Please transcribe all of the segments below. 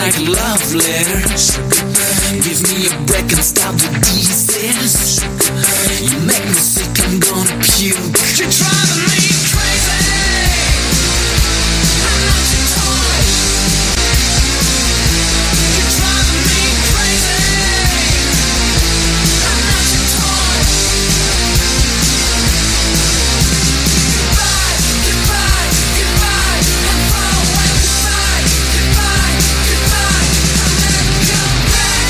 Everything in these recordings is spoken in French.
like a love letter. Give me a break and stop the disease. You make me sick, I'm gonna puke. You're driving me crazy. I'm not your toy. You're driving me crazy. I'm not your toy. Goodbye, goodbye, goodbye. I'm far away. Goodbye, goodbye, goodbye. I'll never come back.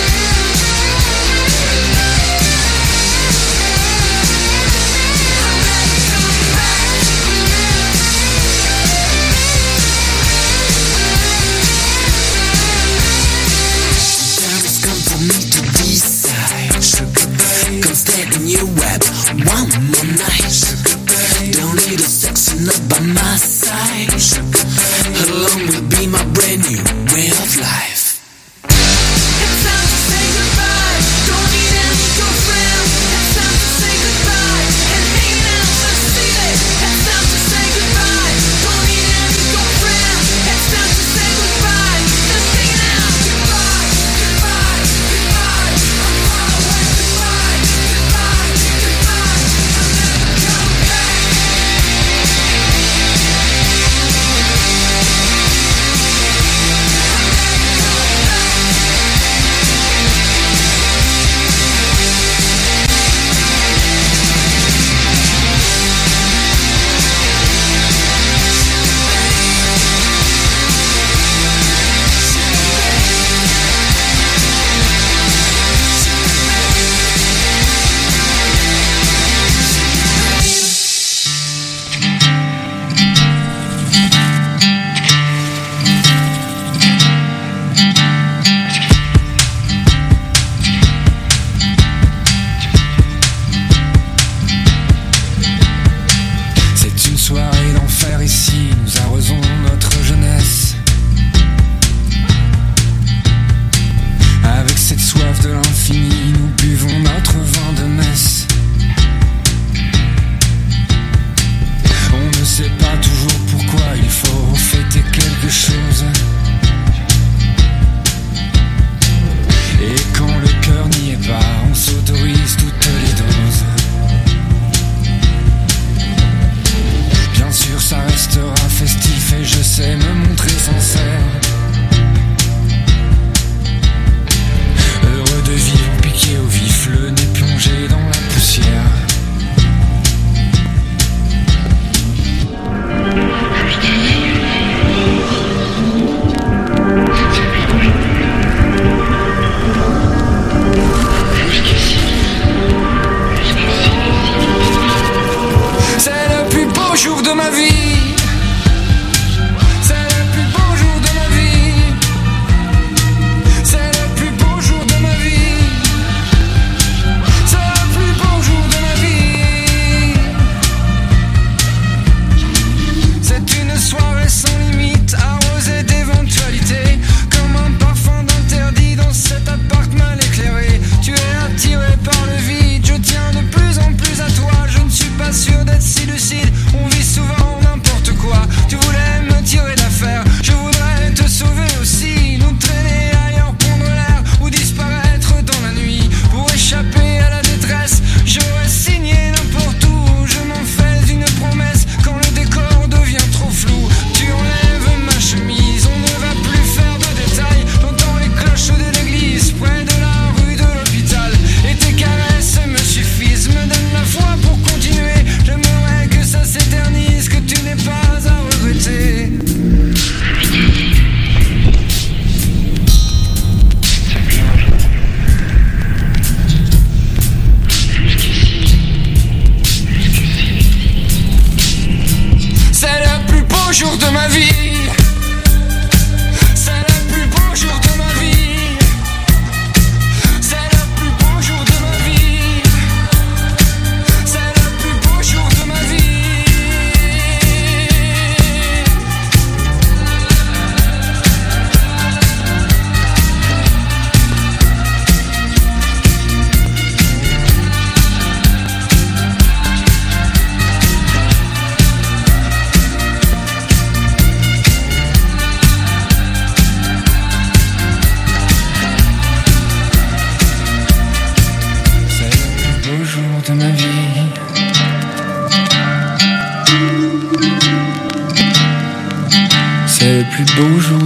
I'll never come back. Time has come for me to decide. Come stand in your web one more night. Don't need a section up by my side. Alone will be my brand new way of life. It's time to say goodbye. Don't need any girlfriend. It's time to say goodbye. And hanging out the city. It's time to say goodbye. Don't need any girlfriend. It's time to say goodbye. Just hanging out. Goodbye, goodbye, goodbye. I'm far away. Goodbye, goodbye, goodbye. I'll never come back.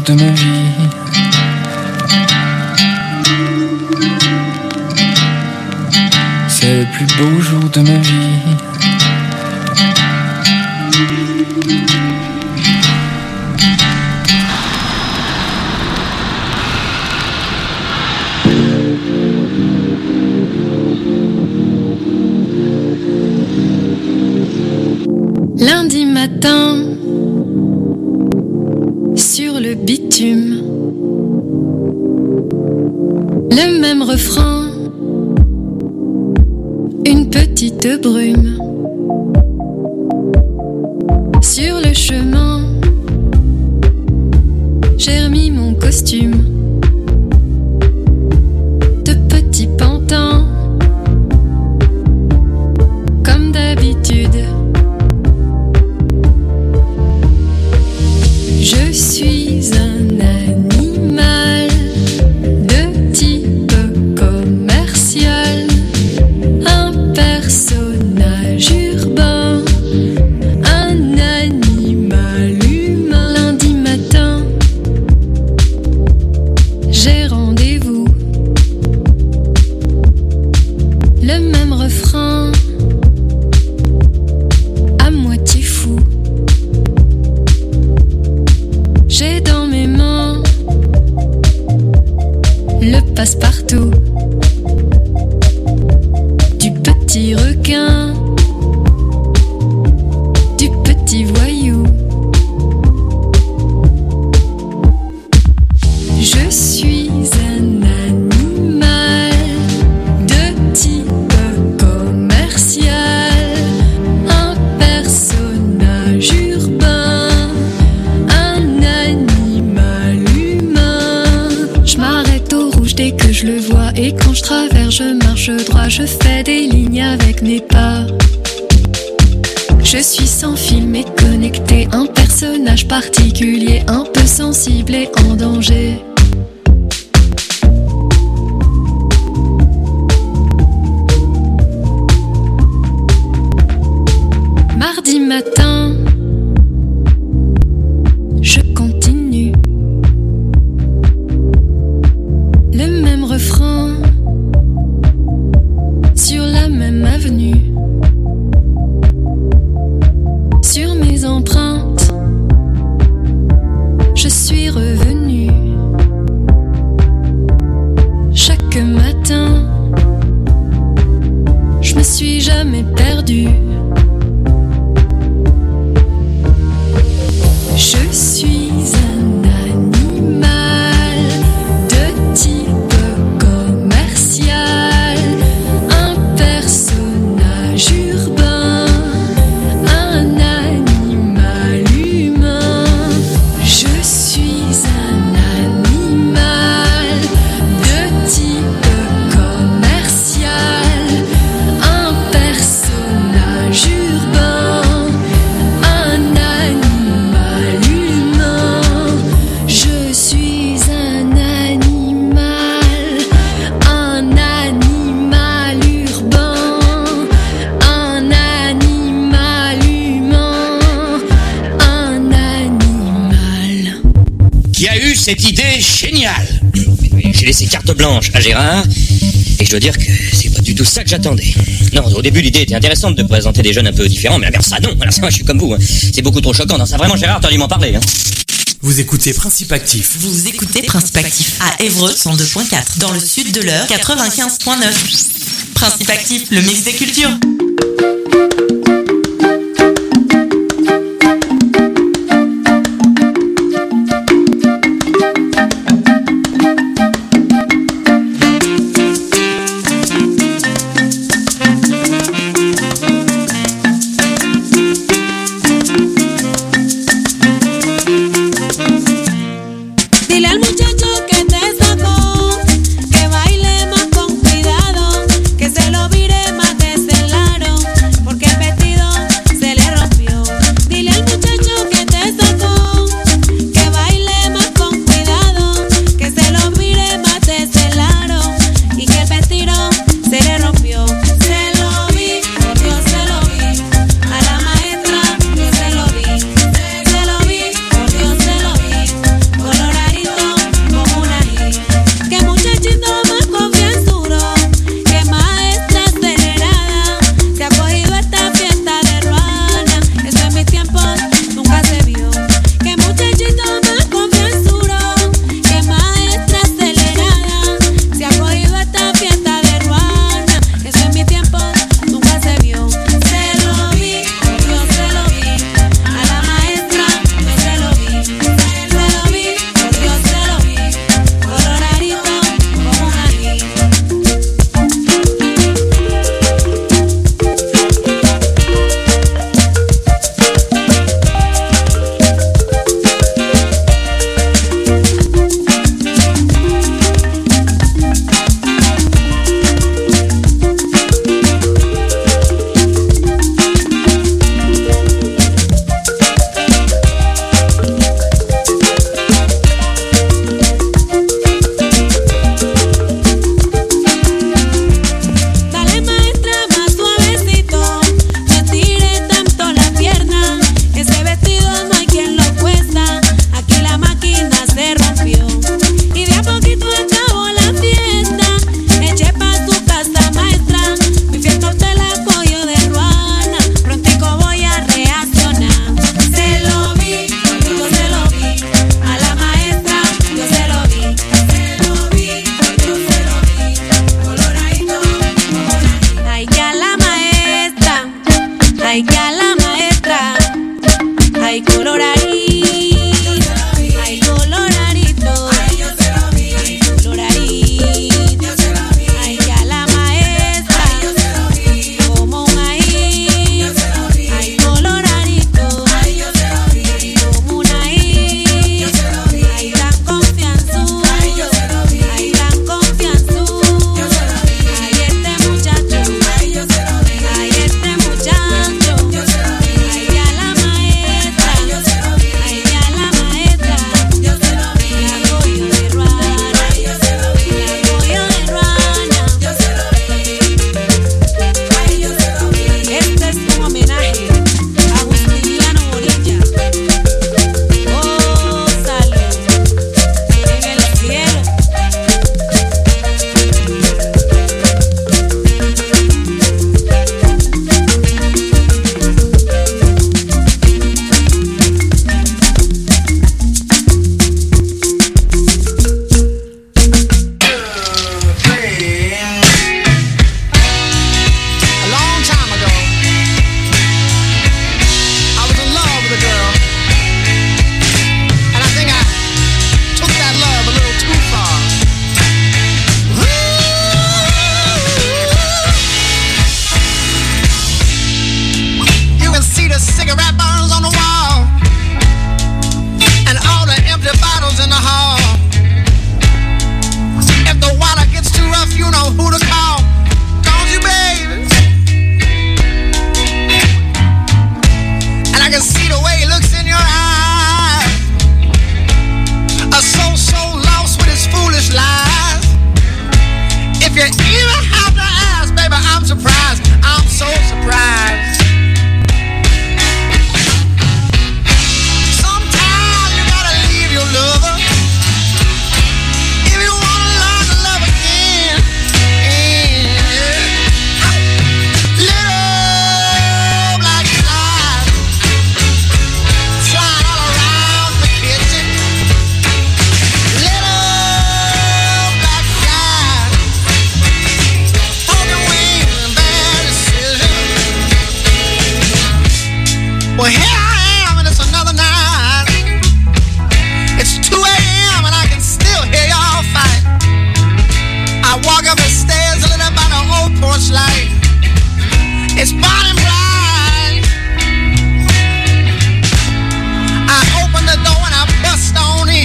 jour de ma vie. C'est le plus beau jour de ma vie. Lundi matin, sur le bitume, le même refrain, une petite brume. Sur le chemin, j'ai remis mon costume de petit pantin, comme d'habitude. Je suis un animal de type commercial, un personnage urbain, un animal humain. Lundi matin, j'ai rendez-vous, le même refrain, à moitié fou. J'ai dans mes mains le passe-partout du petit requin, du petit voyou. Je suis un animal de type commercial, un personnage urbain, un animal humain. Je m'arrête au rouge dès que je le vois, et quand je traverse je marche droit, je fais des lignes avec mes pas. Je suis sans fil mais connecté, un personnage particulier, un peu sensible et en danger. Mardi matin, je continue, le même refrain, sur la même avenue. Sur mes empreintes, je suis revenue. Chaque matin, je me suis jamais perdue. Je suis un animal de type commercial, un personnage urbain, un animal humain. Je suis un animal de type commercial, un personnage urbain, un animal humain. Je suis un animal urbain, un animal humain, un animal. Qui a eu cette idée géniale? J'ai laissé carte blanche à Gérard, et je dois dire que c'est pas du tout ça que j'attendais. Non, au début l'idée était intéressante de présenter des jeunes un peu différents, mais alors ça non, alors ça moi je suis comme vous, hein. C'est beaucoup trop choquant. Non, ça vraiment Gérard, t'as dû m'en parler, hein. Vous écoutez Principe Actif. Vous écoutez Principe Actif à Évreux 102.4, dans le sud de l'Eure 95.9. Principe Actif, le mix des cultures. Dile al muchacho que te sacó, que baile más con cuidado, que se lo vire más de ese lado. I'm surprised, I'm so surprised. Sometimes you gotta leave your lover if you wanna learn to love again. Little black flies flying all around the kitchen. Little black flies poking wings and bad decisions. Well, here I am, and it's another night. It's 2 a.m. and I can still hear y'all fight. I walk up the stairs, lit up by the old porch light. It's burning bright. I open the door and I bust on in.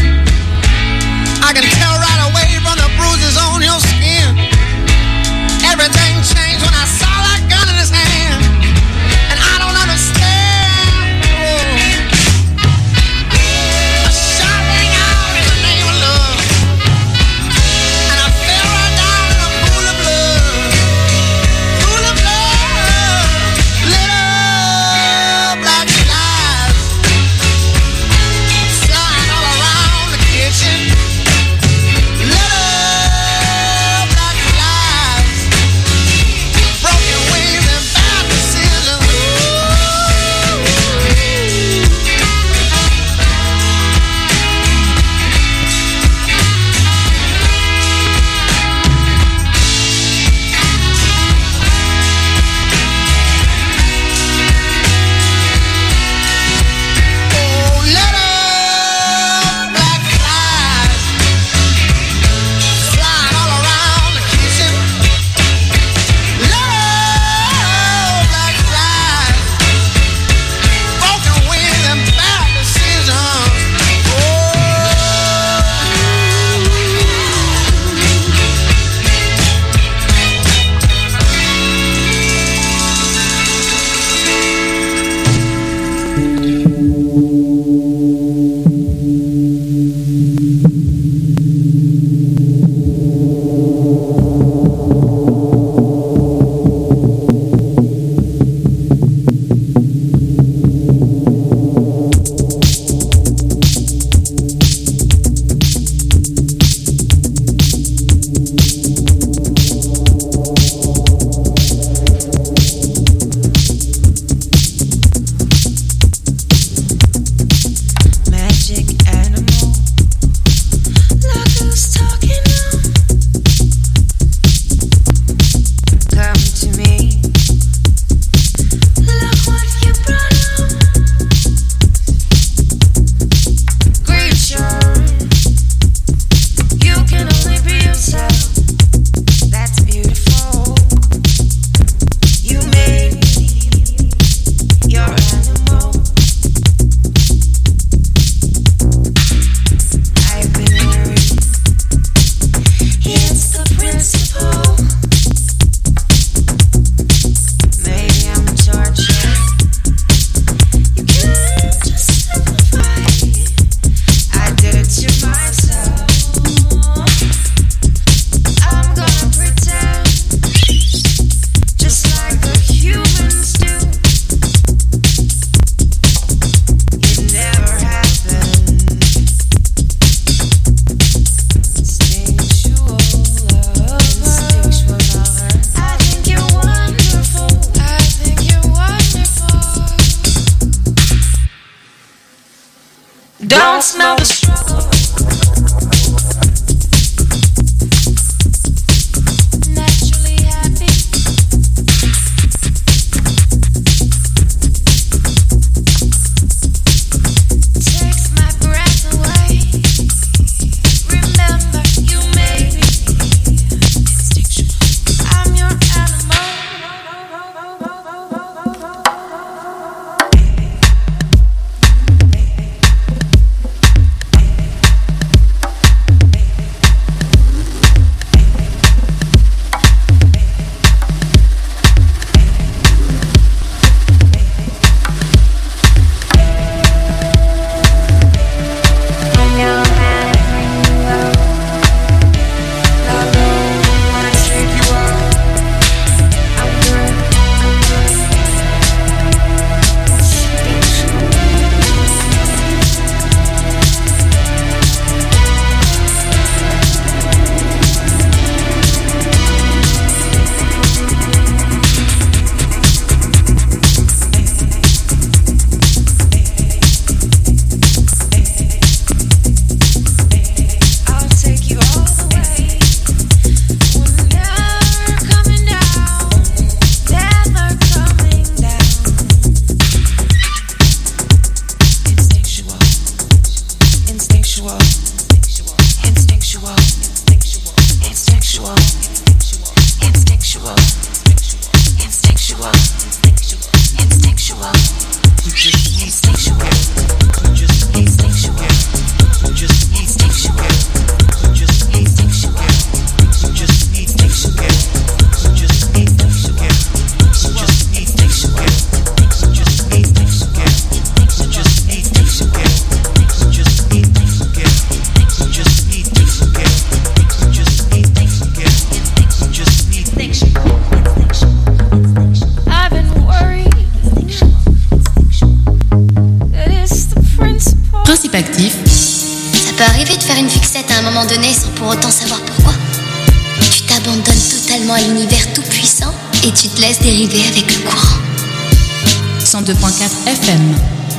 I can tell right away from the bruises on your skin. Everything changed when I saw that gun in his hand. And I don't understand. A shot rang out in the name of love. And I fell right down in a pool of blood. Pool of blood. Little black flies flying all around the kitchen. Little black flies, broken wings and bad decisions. Oh, little black flies flying all around the kitchen. Little black flies, broken wings and bad decisions. Magic animal, look who's talking now. Come to me, look what you brought on. Creature, you can only be yourself. That's beautiful. You made me your animal. I've been worried. It's the principle. Maybe I'm tortured. You can't just simplify. I did it to myself. I'm gonna pretend, just like the humans do. It never happened. Instinctual lover. I think you're wonderful. I think you're wonderful. Don't smell the struggle. Naturally happy. Takes my breath away. Remember, you made me. I'm your animal. pour autant savoir pourquoi. Tu t'abandonnes totalement à l'univers tout-puissant et tu te laisses dériver avec le courant. 102.4 FM.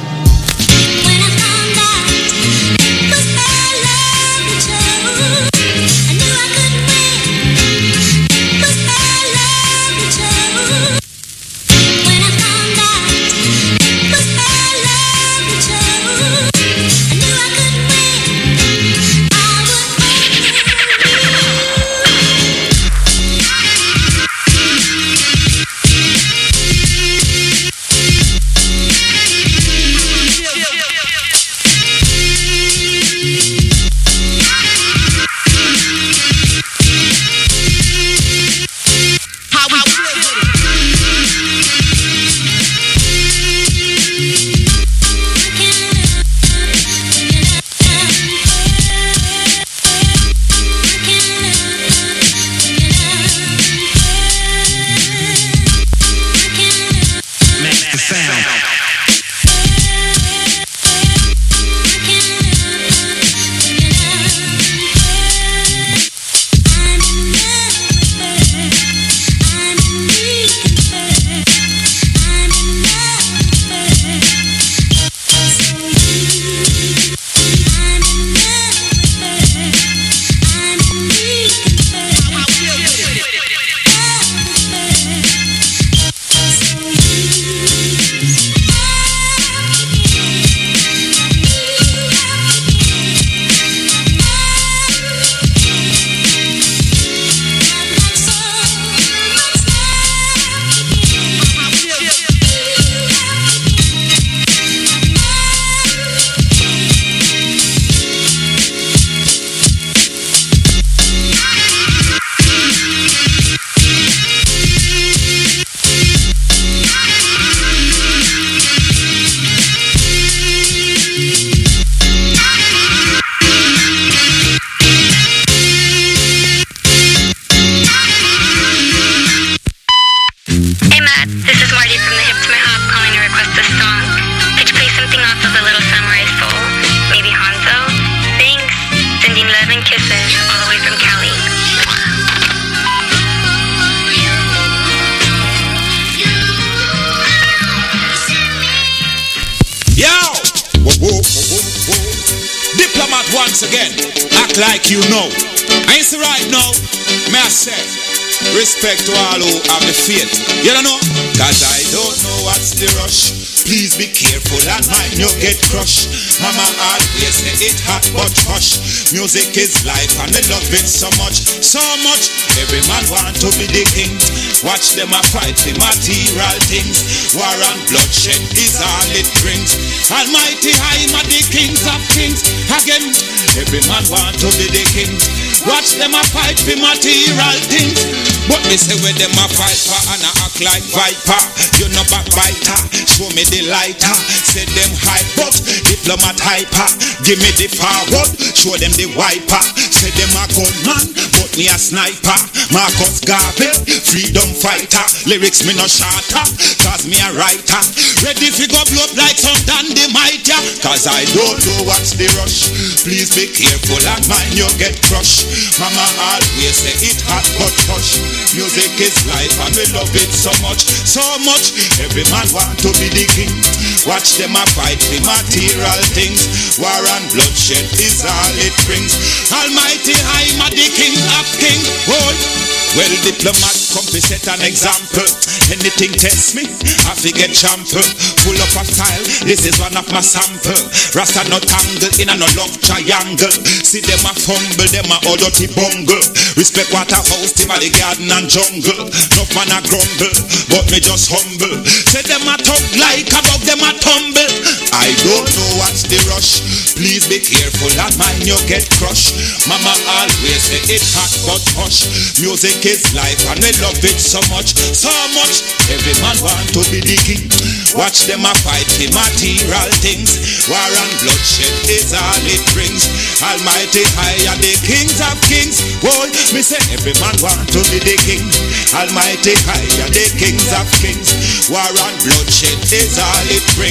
Once again, act like you know. I ain't say right now, may I say, respect to all who have the faith. You don't know? Cause I don't know what's the rush. Please be careful and mind you get crushed. Mama always say it hot but hush. Music is life and they love it so much. So much, every man want to be the king. Watch them a fight for material things. War and bloodshed is all it brings. Almighty high ma the kings of kings. Again, every man want to be the king. Watch them a fight for material things. But me say where them a fight for and I act like viper. You know backbiter, show me the lighter. Say them hype but diplomat hyper. Give me the forward, show them the wiper. Say them a gunman, but me a sniper. Marcus Garvey, freedom fighter. Lyrics me no shatter, cause me a writer. Ready fi go blow up like some dandy mighty. Cause I don't know what's the rush. Please be careful and mind you get crushed. Mama always say it hot but hush. Music is life and we love it so much. So much, every man want to be the king. Watch them a fight for material things. War and bloodshed is all it brings. Almighty high ma the king of king. Oh, well diplomat come to set an example. Anything test me, I forget trample. Full of a style, this is one of my sample. Rasta no tangle in a no love triangle. See them a fumble, them a all dirty bungle. Respect Waterhouse, team of the garden and jungle. No man a grumble, but me just humble. Say them a tug like above them a tumble. I don't know what's the rush. Please be careful and mind you get crushed. Mama always say it hot but hush. Music is life and we love it so much. So much, every man want to be the king. Watch them a fight for material things. War and bloodshed is all it brings. Almighty high are the kings of kings. Boy, me say every man want to be the king. Almighty high are the kings of kings. War and bloodshed is all it brings.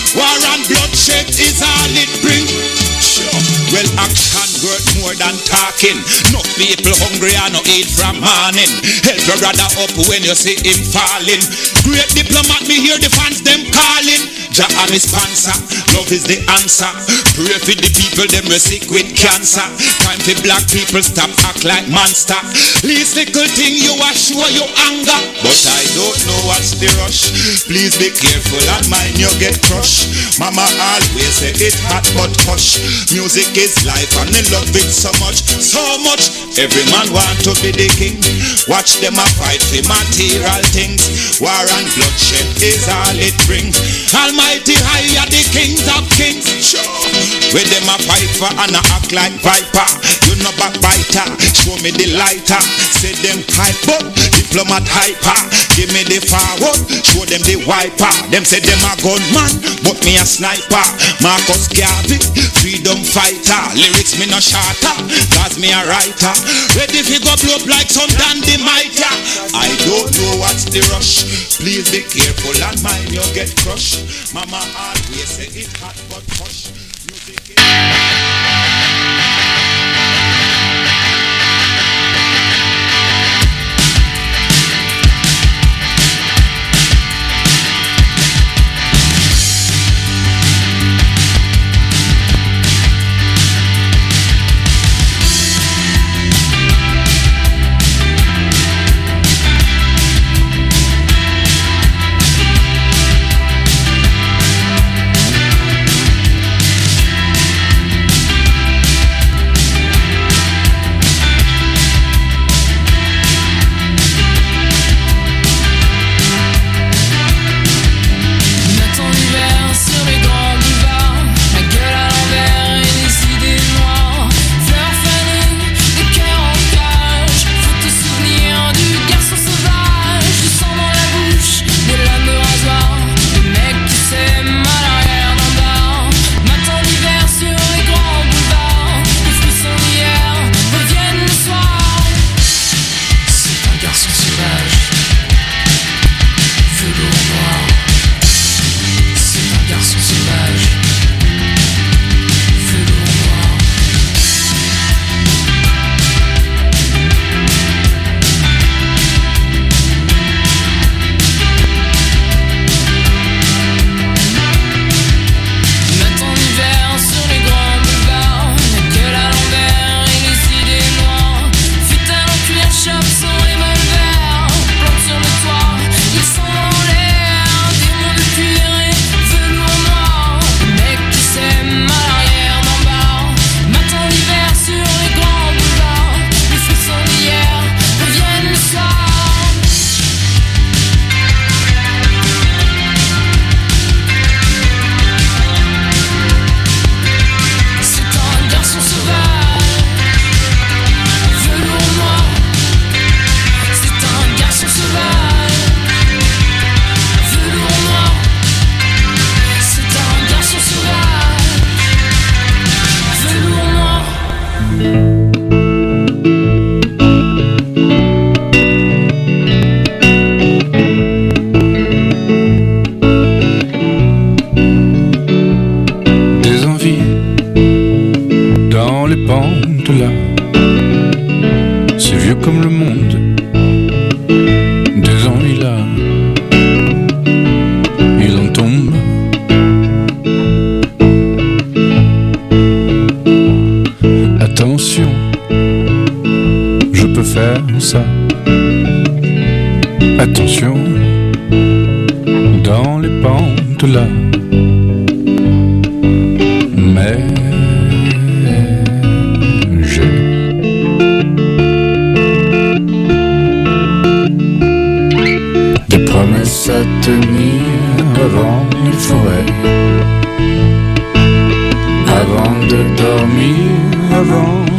War and bloodshed is all it bring. Sure. Well, action worth more than talking. No people hungry and no eat from morning. Help your brother up when you see him falling. Great diplomat, me hear the fans them calling. Jah and his sponsor, love is the answer. Pray for the people, them we sick with cancer. Time for black people stop act like monster. Least little thing you are show your anger. But I don't know what's the rush. Please be careful and mind you get crushed. Mama always say it hot but hush. Music is life and they love it so much, so much. Every man want to be the king. Watch them a fight for material things. War and bloodshed is all it bring. Almighty high are the kings of kings. Sure. Where them a fight for and a act like viper. You know backbiter. Show me the lighter. Say them hype up. Diplomat hyper. Give me the forward. Show them the wiper. Them say them a gunman, but me a sniper. Marcus Garvey, freedom fighter. Lyrics me no shatter, cause me a writer. Ready fi go blow up like some dynamite. I don't know what's the rush. Please be careful and mind you get crushed. Mama always say it hot but hush. Music Attention, dans les pentes là. Mais j'ai des promesses à tenir avant